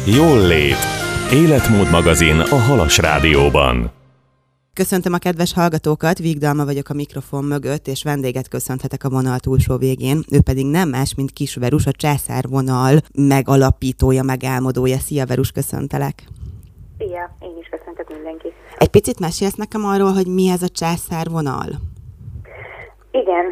Jól lét. Életmód magazin a Halas Rádióban. Köszöntöm a kedves hallgatókat, Vigdalma vagyok a mikrofon mögött, és vendéget köszönhetek a vonal túlsó végén. Ő pedig nem más, mint Kis Verus, a Császárvonal megalapítója, megálmodója. Szia Verus, köszöntelek! Szia, én is köszöntök mindenkit. Egy picit mesélsz nekem arról, hogy mi ez a Császárvonal? Igen,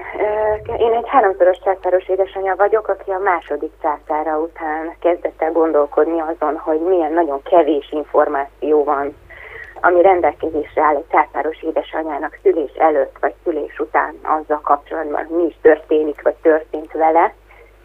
én egy 3-szoros császáros édesanyja vagyok, aki a második császára után kezdett el gondolkodni azon, hogy milyen nagyon kevés információ van, ami rendelkezésre áll egy császáros édesanyának szülés előtt vagy szülés után azzal kapcsolatban, mi is történik vagy történt vele.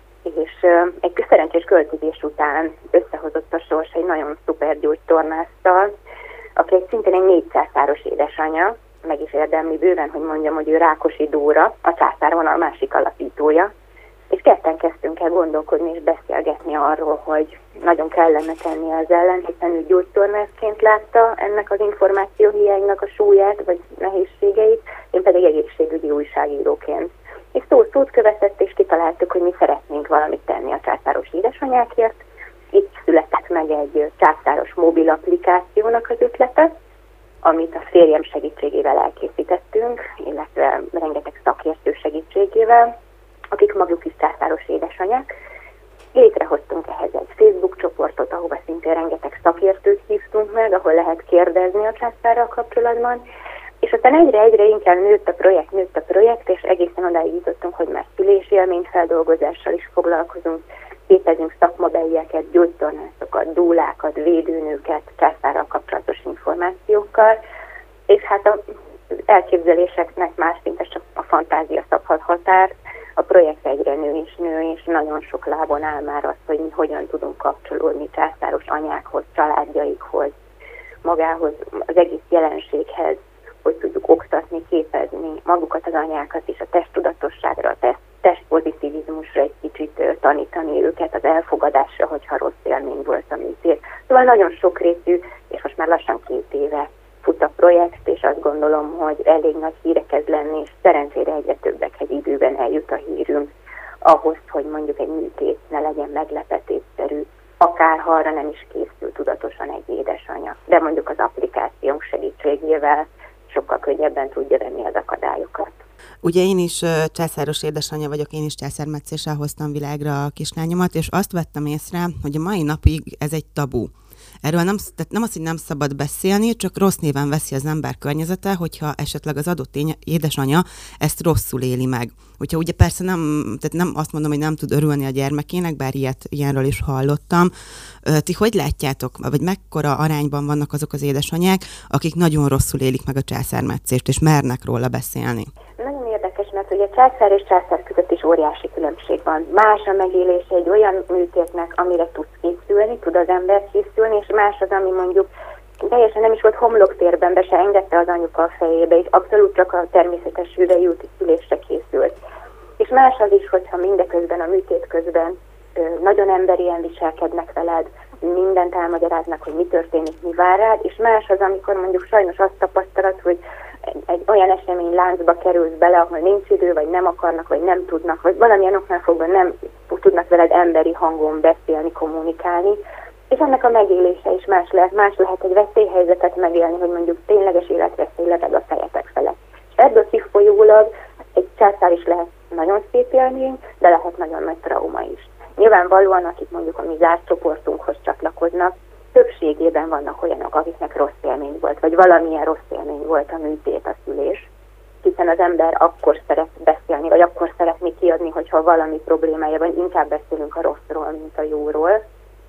És egy szerencsés költözés után összehozott a sors egy nagyon szuper gyógytornásszal, aki szintén egy 4 császáros édesanyja, meg is érdemli bőven, hogy mondjam, hogy ő Rákosi Dóra, a Császárvonal másik alapítója, és ketten kezdtünk el gondolkodni és beszélgetni arról, hogy nagyon kellene tenni az ellen, hiszen ő gyógytornászként látta ennek az információhiánynak a súlyát vagy nehézségeit, én pedig egészségügyi újságíróként. És szót követett, és kitaláltuk, hogy mi szeretnénk valamit tenni a császáros édesanyákért. Itt született meg egy császáros mobil applikációnak az ötlete, amit a férjem segítségével elkészítettünk, illetve rengeteg szakértő segítségével, akik maguk is császáros édesanyák. Létrehoztunk ehhez egy Facebook csoportot, ahova szintén rengeteg szakértőt hívtunk meg, ahol lehet kérdezni a császárral kapcsolatban, és aztán egyre inkább nőtt a projekt, és egészen odáig jutottunk, hogy már szülésélményfeldolgozással is foglalkozunk, képezünk szakmabelieket, gyógytornászokat, dúlákat, védőnőket, császárral kapcsolatos információkkal, és hát az elképzeléseknek más szinte csak a fantázia szabhat határt, a projekt egyre nő, és nagyon sok lábon áll már az, hogy mi hogyan tudunk kapcsolódni császáros anyákhoz, családjaikhoz, magához, az egész jelenséghez, hogy tudjuk oktatni, képezni magukat az anyákat is a testtudatosságra, a testpozitivizmusra egy kicsit tanítani őket, az elfogadásra, hogyha rossz élmény volt a műtét. Szóval nagyon sokrétű, és most már lassan 2 éve fut a projekt, és azt gondolom, hogy elég nagy híre kezd lenni, és szerencsére egyre többekhez időben eljut a hírünk ahhoz, hogy mondjuk egy műtét ne legyen meglepetésszerű, akár ha arra nem is készül tudatosan egy édesanya. De mondjuk az applikációnk segítségével sokkal könnyebben tudja venni az akadályokat. Ugye én is császáros édesanyja vagyok, én is császármetszéssel hoztam világra a kislányomat, és azt vettem észre, hogy a mai napig ez egy tabu. Erről nem az, hogy nem szabad beszélni, csak rossz néven veszi az ember környezete, hogyha esetleg az adott édesanyja ezt rosszul éli meg. Hogyha ugye persze nem azt mondom, hogy nem tud örülni a gyermekének, bár ilyenről is hallottam. Ti hogy látjátok, vagy mekkora arányban vannak azok az édesanyák, akik nagyon rosszul élik meg a császármetszést, és mernek róla beszélni? Nagyon érdekes, mert ugye császár és császár között is óriási különbség van. Más a megélése egy olyan műtétnek, amire tudsz készülni, tud az ember készülni, és más az, ami mondjuk teljesen nem is volt homloktérben, be se engedte az anyuka a fejébe, és abszolút csak a természetes hüvely úti szülésre készült. És más az is, hogyha mindeközben, a műtét közben nagyon emberien viselkednek veled, mindent elmagyaráznak, hogy mi történik, mi vár rád, és más az, amikor mondjuk sajnos azt tapasztalat, hogy egy olyan esemény láncba kerülsz bele, ahol nincs idő, vagy nem akarnak, vagy nem tudnak, vagy valamilyen oknál fogva nem tudnak veled emberi hangon beszélni, kommunikálni, és ennek a megélése is más lehet egy veszélyhelyzetet megélni, hogy mondjuk tényleges életveszély lebeg a fejetek felett. És ebből kifolyólag egy császár is lehet nagyon szép élmény, de lehet nagyon nagy trauma is. Nyilvánvalóan, akik mondjuk a mi zárt csoportunkhoz csatlakoznak, többségében vannak olyanok, akiknek rossz élmény volt, vagy valamilyen rossz élmény volt a műtét, a szülés, hiszen az ember akkor szeret beszélni, vagy akkor szeretné kiadni, hogyha valami problémája van, inkább beszélünk a rosszról, mint a jóról,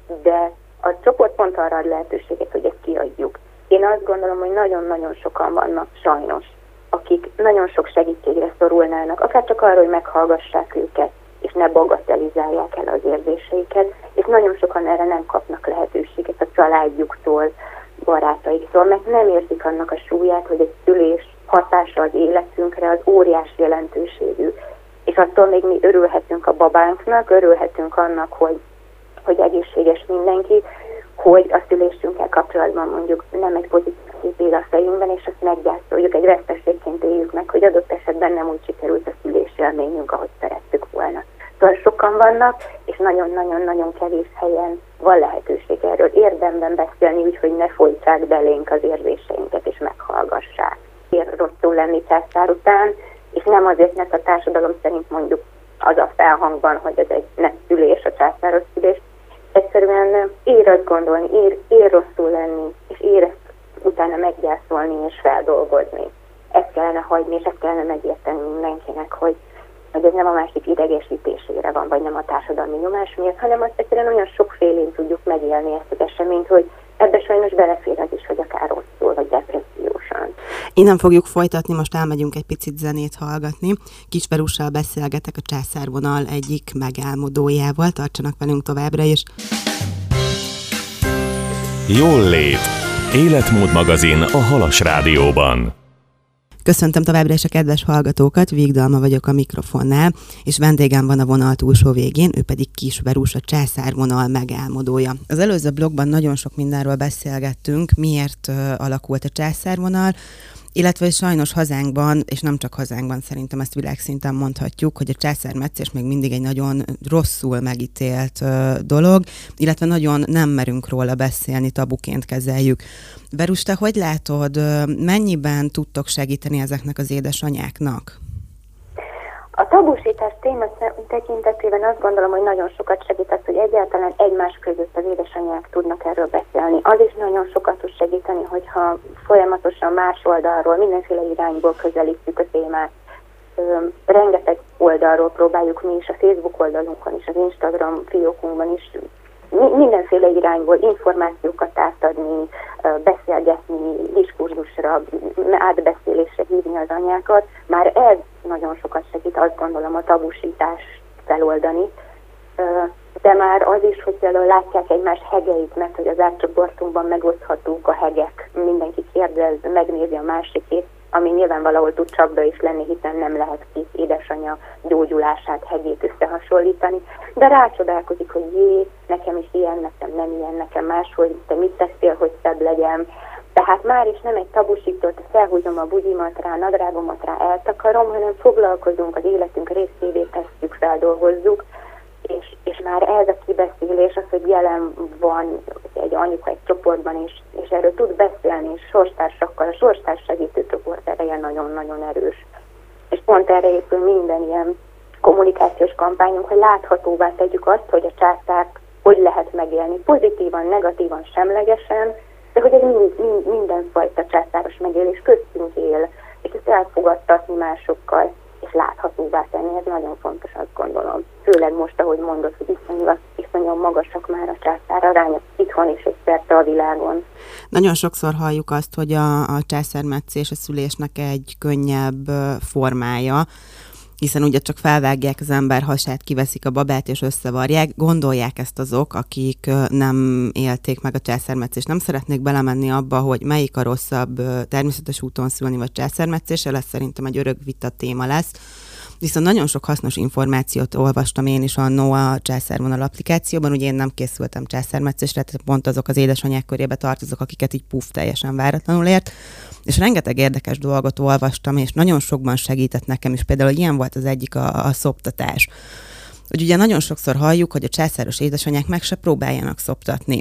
de a csoport pont arra ad lehetőséget, hogy ezt kiadjuk. Én azt gondolom, hogy nagyon-nagyon sokan vannak sajnos, akik nagyon sok segítségre szorulnának, akár csak arra, hogy meghallgassák őket, és ne bagatelizálják el az érzéseiket, és nagyon sokan erre nem kapnak lehetőséget a családjuktól, barátaiktól, mert nem érzik annak a súlyát, hogy egy szülés hatása az életünkre az óriási jelentőségű. És attól még mi örülhetünk a babánknak, örülhetünk annak, hogy egészséges mindenki, hogy a szülésünkkel kapcsolatban mondjuk nem egy pozitív kép él a fejünkben, és azt meggyászoljuk, egy veszteségként éljük meg, hogy adott esetben nem úgy sikerült a szülésélményünk, ahogy szerettük volna. sokan vannak, és nagyon-nagyon-nagyon kevés helyen van lehetőség erről érdemben beszélni, úgyhogy ne folytsák belénk az érzéseinket, és meghallgassák. Ér rosszul lenni császár után, és nem azért, mert a társadalom szerint mondjuk az a felhangban, hogy ez egy szülés, a császáros szülés. Egyszerűen ér azt gondolni, ér rosszul lenni, és ér ezt utána meggyászolni és feldolgozni. Ezt kellene hagyni, és ezt kellene megérteni mindenkinek, hogy ez nem a másik idegesítésére van, vagy nem a társadalmi nyomás miatt, hanem azt egyszerűen olyan sokfélén tudjuk megélni ezt az eseményt, hogy ebbe sajnos belefér az is, hogy akár rosszul, vagy depressziósan. Innen fogjuk folytatni, most elmegyünk egy picit zenét hallgatni. Kis Verussal beszélgetek, a Császárvonal egyik megálmodójával. Tartsanak velünk továbbra is. Jól lét. Életmód magazin a Halas Rádióban. Köszöntöm továbbra is a kedves hallgatókat, Vígdalma vagyok a mikrofonnál, és vendégem van a vonal túlsó végén, ő pedig Kis Verus, a Császárvonal megálmodója. Az előző blogban nagyon sok mindenről beszélgettünk, miért alakult a Császárvonal, illetve sajnos hazánkban, és nem csak hazánkban, szerintem ezt világszinten mondhatjuk, hogy a császármetszés még mindig egy nagyon rosszul megítélt dolog, illetve nagyon nem merünk róla beszélni, tabuként kezeljük. Verus, te hogy látod, mennyiben tudtok segíteni ezeknek az édesanyáknak? A tabusítás téma tekintetében azt gondolom, hogy nagyon sokat segített, hogy egyáltalán egymás között az édesanyák tudnak erről beszélni. Az is nagyon sokat tud segíteni, hogyha folyamatosan más oldalról, mindenféle irányból közelítjük a témát. Rengeteg oldalról próbáljuk mi is, a Facebook oldalunkon is, az Instagram fiókunkban is, mindenféle irányból információkat átadni, beszélgetni, diskurzusra, átbeszélésre hívni az anyákat. Már ez nagyon sokat segít, azt gondolom, a tabusítást feloldani. De már az is, hogy például látják egymás hegeit, mert hogy az átcsoportunkban megoszthatók a hegek. Mindenki kérdez, megnézi a másikét, ami nyilván valahol tud csapda is lenni, hiszen nem lehet két édesanyja gyógyulását, hegét összehasonlítani. De rácsodálkozik, hogy nekem is ilyen, nekem nem ilyen, nekem máshogy, te mit tettél, hogy szebb legyen. Tehát már is nem egy tabusított, felhúzom a bugyimat rá, nadrágomat rá, eltakarom, hanem foglalkozunk az életünk részévé, tesszük, feldolgozzuk, és már ez a kibeszélés, az, hogy jelen van egy anyuka egy csoportban, és erről tud beszélni, és sorstársakkal, a sorstárs segítő csoport ereje nagyon-nagyon erős. És pont erre épül minden ilyen kommunikációs kampányunk, hogy láthatóvá tegyük azt, hogy a császárt hogy lehet megélni, pozitívan, negatívan, semlegesen, de hogy ez mindenfajta császáros megélés köztünk él, és ezt elfogadtatni másokkal, és láthatóvá tenni, ez nagyon fontos, azt gondolom. Főleg most, ahogy mondod, hogy iszonyúan magasak már a császár arányok itthon is, és szerte a világon. Nagyon sokszor halljuk azt, hogy a császármetszés a szülésnek egy könnyebb formája, hiszen ugye csak felvágják az ember hasát, kiveszik a babát és összevarják. Gondolják ezt azok, akik nem élték meg a császármetszést. Nem szeretnék belemenni abba, hogy melyik a rosszabb, természetes úton szülni vagy császármetszéssel, ez szerintem egy örök vita téma lesz. Viszont nagyon sok hasznos információt olvastam én is annó a Császárvonal applikációban, ugye én nem készültem császármetszésre, tehát pont azok az édesanyák körébe tartozok, akiket így teljesen váratlanul ért, és rengeteg érdekes dolgot olvastam, és nagyon sokban segített nekem is. Például ilyen volt az egyik a szoptatás. Hogy ugye nagyon sokszor halljuk, hogy a császáros édesanyák meg se próbáljanak szoptatni.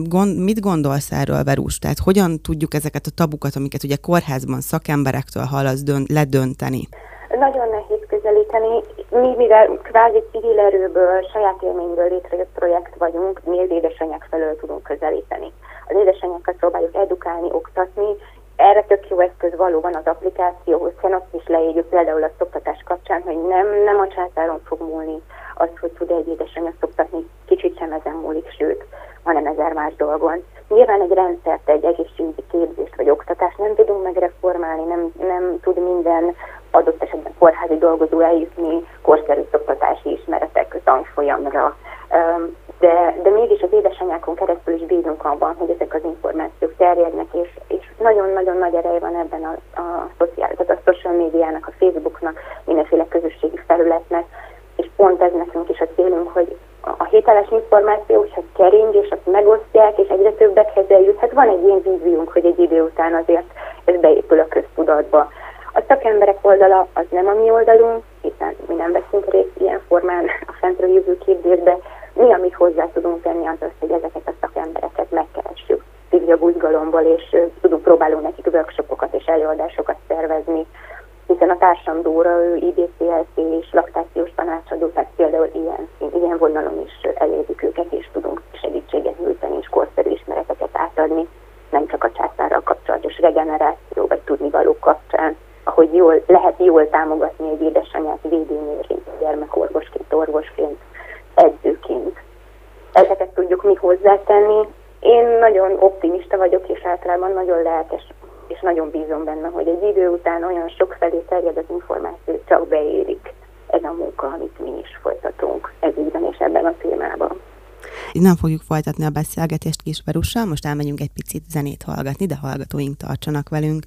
Mit gondolsz erről, Verus? Tehát hogyan tudjuk ezeket a tabukat, amiket ugye kórházban szakemberektől hallasz, ledönteni? Nagyon nehéz közelíteni. Mi, mivel kvázi civil erőből, saját élményből létrejött projekt vagyunk, mi az édesanyák felől tudunk közelíteni. Az édesanyákat próbáljuk edukálni, oktatni. Erre tök jó eszköz valóban az applikáció, hiszen azt is leírjuk például a szoptatás kapcsán, hogy nem a császáron fog múlni az, hogy tud egy édesanyja szoptatni, kicsit sem ezen múlik, sőt, hanem 1000 más dolgon. Nyilván egy rendszert, egy egészségügyi képzést vagy oktatást nem tudunk megreformálni, nem tud minden adott esetben kórházi dolgozó eljutni korszerű szoptatási ismeretek tanfolyamra. De mégis az édesanyákon keresztül is bízunk abban, hogy ezek az információk terjednek, és nagyon-nagyon nagy ereje van ebben a social médiának, a Facebooknak, mindenféle közösségi felületnek, és pont ez nekünk is a célunk, hogy a hiteles információ, ha kering, és azt megosztják, és egyre többekhez eljut. Hát van egy ilyen víziónk, hogy egy idő után azért ez beépül a köztudatba. A szakemberek oldala az nem a mi oldalunk, hiszen mi nem veszünk részt ilyen formán a fentről jövő képzésbe. Mi, amit hozzá tudunk tenni, az, hogy ezeket a szakembereket megkeressük szívja buzgalomból, és próbálunk nekik workshopokat és előadásokat szervezni, hiszen a társam Dóra, ő IBCLC és laktációs tanácsadó, tehát például ilyen vonalon is elérjük őket, és tudunk segítséget nyújtani, és korszerű ismereteket átadni, nem csak a császárral kapcsolatos regeneráció, vagy tudnivalók kapcsán, ahogy lehet jól támogatni egy édesanyát védőnőrként, gyermekorvosként, orvosként, edzőként. Ezeket tudjuk mi hozzátenni. Én nagyon optimista vagyok, és általában nagyon lelkes, és nagyon bízom benne, hogy egy idő után olyan sok felé terjed az információ, csak beérik ez a munka, amit mi is folytatunk ezügyben és ebben a témában. Innen fogjuk folytatni a beszélgetést Kiss Verussal, most elmegyünk egy picit zenét hallgatni, de hallgatóink tartsanak velünk.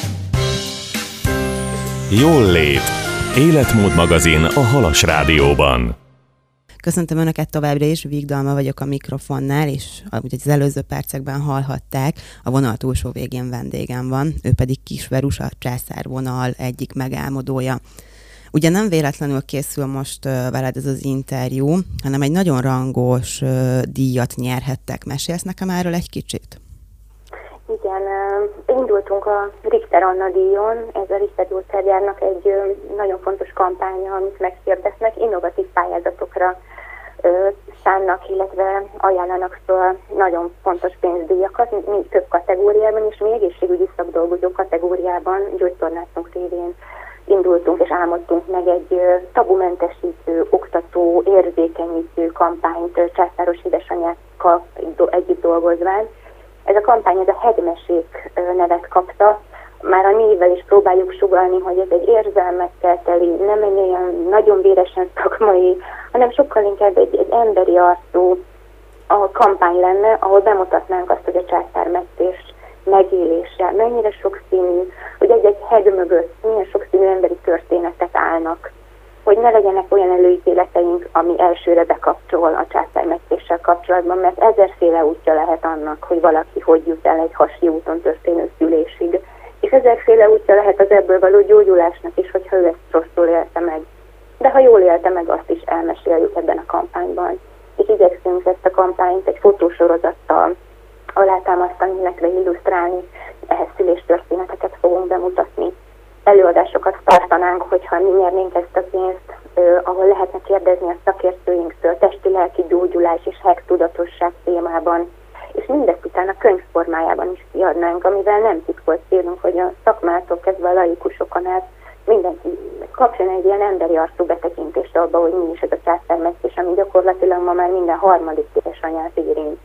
Jól lét. Életmód magazin a Halas Rádióban. Köszöntöm Önöket továbbra is, Vigdalma vagyok a mikrofonnál, és ahogy az előző percekben hallhatták, a vonal túlsó végén vendégem van, ő pedig Kiss Verus, a császárvonal egyik megálmodója. Ugye nem véletlenül készül most veled ez az interjú, hanem egy nagyon rangos díjat nyerhettek. Mesélsz nekem erről egy kicsit? Igen, indultunk a Richter Anna díjon, ez a Richter gyógyszergyárnak egy nagyon fontos kampánya, amit meghirdetnek, innovatív pályázatokra szánnak, illetve ajánlanak föl nagyon fontos pénzdíjakat, mi több kategóriában is, mi egészségügyi szakdolgozó kategóriában gyógytornászunk révén indultunk és álmodtunk meg egy tabumentesítő, oktató, érzékenyítő kampányt császáros édesanyákkal együtt dolgozván. Ez a kampány, ez a Hegymesék nevet kapta. Már a névvel is próbáljuk sugallni, hogy ez egy érzelmekkel teli, nem egy olyan nagyon véresen szakmai, hanem sokkal inkább egy emberi arcú a kampány lenne, ahol bemutatnánk azt, hogy a császármetszés megélése mennyire sokszínű, hogy egy hegy mögött milyen sokszínű emberi történetek állnak, hogy ne legyenek olyan előítéleteink, ami elsőre bekapcsol a császármetszéssel kapcsolatban, mert ezerféle útja lehet annak, hogy valaki hogy jut el egy hasi úton történő szülésig. És ezerféle útja lehet az ebből való gyógyulásnak is, hogyha ő ezt rosszul élte meg. De ha jól élte meg, azt is elmeséljük ebben a kampányban. És igyekszünk ezt a kampányt egy fotósorozattal alátámasztani, illetve illusztrálni, ehhez szüléstörténeteket fogunk bemutatni. Előadásokat tartanánk, hogyha mi nyernénk ezt a pénzt, ahol lehetne kérdezni a szakértőinktől, testi-lelki gyógyulás és tudatosság témában, és mindezt utána könyvformájában is kiadnánk, amivel nem titkolt célunk, hogy a szakmától kezdve a laikusokon át mindenki kapjon egy ilyen emberi arcú betekintést abba, hogy mi is ez a császármetszés, ami gyakorlatilag ma már minden harmadik édesanyát érint.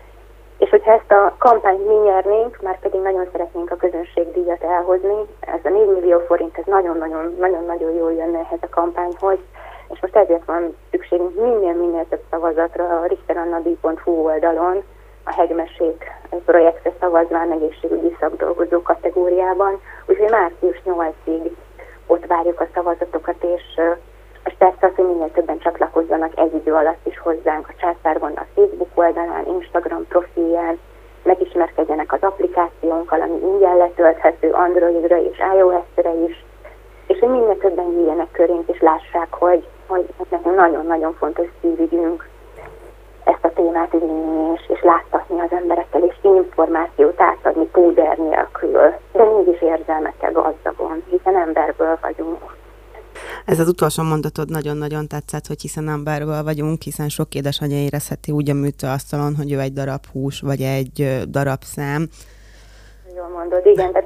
És hogyha ezt a kampányt mi nyernénk, már pedig nagyon szeretnénk a közönségdíjat elhozni, ez a 4 millió forint, ez nagyon-nagyon jól jönne ehhez a kampányhoz, és most ezért van szükségünk minél több szavazatra a richterannadíj.hu oldalon, a Hegymesék projektre szavazván egészségügyi szakdolgozó kategóriában, úgyhogy március 8-ig ott várjuk a szavazatokat, és persze az, hogy minél többen csatlakozzanak ez idő alatt is hozzánk a Császárvonal Facebook oldalán, Instagram profilján, megismerkedjenek az applikációnkkal, ami ingyen letölthető Androidra és iOS-re is, és hogy minél többen jöjjenek körénk, és lássák, hogy nekünk nagyon-nagyon fontos szívügyünk ezt a témát vinni, és láttatni az emberekkel, és információt átadni púder nélkül, de mégis érzelmekkel gazdagon, hiszen emberből vagyunk. Ez az utolsó mondatod nagyon-nagyon tetszett, hogy hiszen emberből vagyunk, hiszen sok édesanyja érezheti úgy a műtőasztalon, hogy ő egy darab hús, vagy egy darab szám. Jól mondod, igen, tehát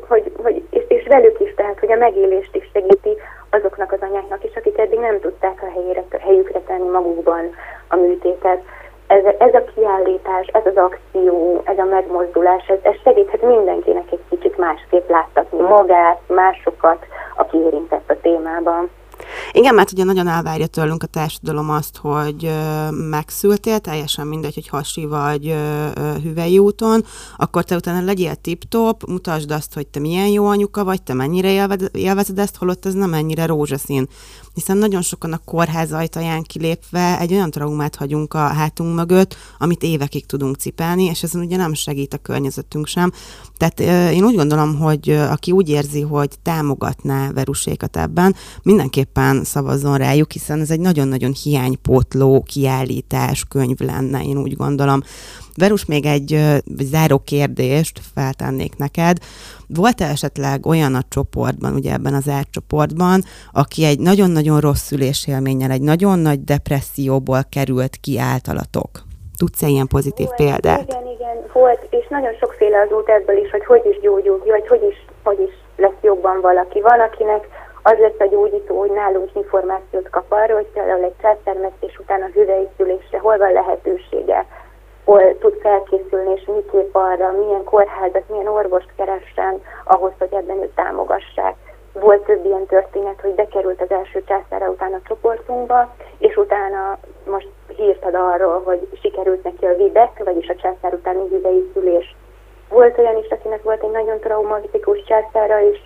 és velük is, tehát hogy a megélést is segíti azoknak az anyáknak is, akik eddig nem tudták a helyükre tenni magukban a műtétet. Ez a kiállítás, ez az akció, ez a megmozdulás, ez segíthet mindenkinek egy kicsit másképp láttatni magát, másokat, aki érintett a témában. Igen, mert ugye nagyon elvárja tőlünk a társadalom azt, hogy megszültél, teljesen mindegy, hogy hasi vagy hüvely úton, akkor te utána legyél tip-top, mutasd azt, hogy te milyen jó anyuka vagy, te mennyire élvezed ezt, holott ez nem ennyire rózsaszín. hiszen nagyon sokan a kórház ajtaján kilépve egy olyan traumát hagyunk a hátunk mögött, amit évekig tudunk cipelni, és ezen ugye nem segít a környezetünk sem. Tehát én úgy gondolom, hogy aki úgy érzi, hogy támogatná Verusékat ebben, mindenképpen szavazzon rájuk, hiszen ez egy nagyon-nagyon hiánypótló kiállítás, könyv lenne, én úgy gondolom. Verus, még egy záró kérdést feltennék neked. Volt-e esetleg olyan a csoportban, ugye ebben az átcsoportban, aki egy nagyon-nagyon rossz szülésélménnyel, egy nagyon nagy depresszióból került ki általatok? Tudsz-e ilyen pozitív példát? Igen, volt, és nagyon sokféle az út ebből is, hogy is gyógyul ki, vagy hogy is lesz jobban valaki. Van, akinek az lesz a gyógyító, hogy nálunk információt kap arról, hogy például egy császármetszés után a hüvely szülésre hol van lehetősége, hol tud felkészülni, és miképp arra, milyen kórházat, milyen orvost keressen ahhoz, hogy ebben őt támogassák. Volt több ilyen történet, hogy bekerült az első császára után a csoportunkba, és utána most hírt ad arról, hogy sikerült neki a VIBEK, vagyis a császár utáni hüvelyi szülés. Volt olyan is, akinek volt egy nagyon traumatikus császára, és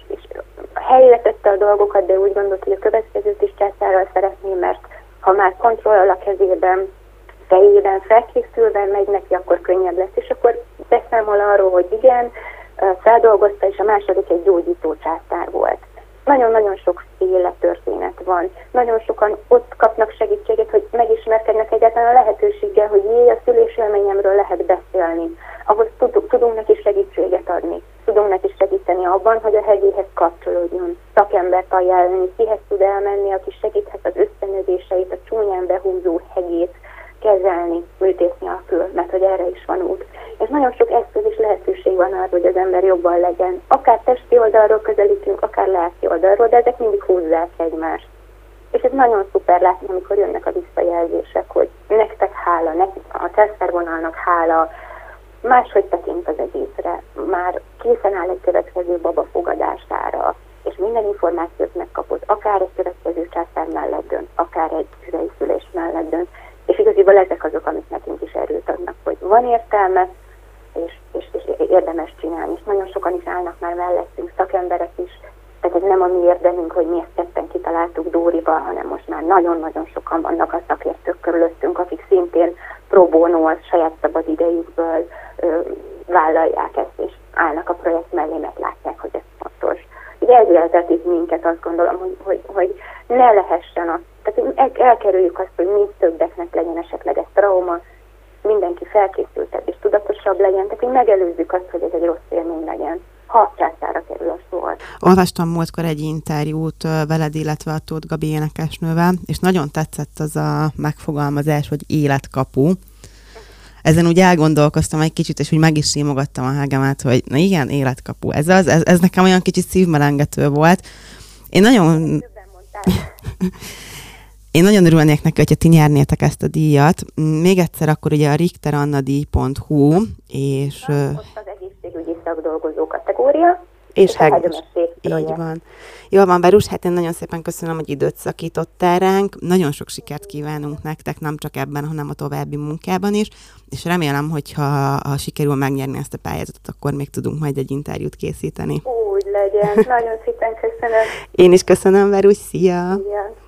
helyre tette a dolgokat, de úgy gondolt, hogy a következőt is császárral szeretné, mert ha már kontroll a kezében, fejében felkészülve megy neki, akkor könnyebb lesz. És akkor beszámol arról, hogy igen, feldolgozta, és a második egy gyógyító császár volt. Nagyon-nagyon sokféle történet van. Nagyon sokan ott kapnak segítséget, hogy megismerkednek egyáltalán a lehetőséggel, hogy a szülésélményemről lehet beszélni. Ahhoz tudunk neki segítséget adni. Tudunk neki segíteni abban, hogy a hegyéhez kapcsolódjon. Szakembert ajánlani, kihez tud elmenni, aki segíthet az összenövéseit, a csúnyán behúzó hegyét kezelni, műtész nélkül, mert hogy erre is van út. És nagyon sok eszköz és lehetőség van arra, hogy az ember jobban legyen. Akár testi oldalról közelítünk, akár lelki oldalról, de ezek mindig húzzák egymást. És ez nagyon szuper látni, amikor jönnek a visszajelzések, hogy nektek hála, a császárvonalnak hála, máshogy tekint az egészre, már készen áll egy következő baba fogadására, és minden információt megkapod, akár egy következő császár mellett dönt, akár egy hüvelyi szülés mellett dönt. És igazából ezek azok, amik nekünk is erőt adnak, hogy van értelme, és érdemes csinálni. És nagyon sokan is állnak már mellettünk, szakemberek is. Tehát ez nem a mi érdemünk, hogy mi ezt ketten kitaláltuk Dórival, hanem most már nagyon-nagyon sokan vannak a szakértők körülöttünk, akik szintén pro bono, az saját szabad idejükből vállalják ezt, és állnak a projekt mellé, mert látják, hogy ez fontos. Így elvezetik minket, azt gondolom, hogy ne lehessen az. Tehát elkerüljük azt, hogy még többeknek legyen esetleg egy trauma, mindenki felkészültebb és tudatosabb legyen, tehát hogy megelőzzük azt, hogy ez egy rossz élmény legyen, ha császára kerül a sor. Olvastam múltkor egy interjút veled, illetve a Tóth Gabi énekesnővel, és nagyon tetszett az a megfogalmazás, hogy életkapu. Ezen úgy elgondolkoztam egy kicsit, és úgy meg is simogattam a hágamat, hogy na igen, életkapu. Ez nekem olyan kicsit szívmelengető volt. Én nagyon örülnék neki, hogyha ti nyernétek ezt a díjat. Még egyszer akkor ugye a richterannadíj.hu és... Ott az egészségügyi szakdolgozó kategória. És így van. Jól van, Verus, hát én nagyon szépen köszönöm, hogy időt szakítottál ránk. Nagyon sok sikert kívánunk nektek, nem csak ebben, hanem a további munkában is. És remélem, hogy ha sikerül megnyerni ezt a pályázatot, akkor még tudunk majd egy interjút készíteni. Úgy legyen. Nagyon szépen köszönöm. Én is köszönöm, Verus. Szia! Szia.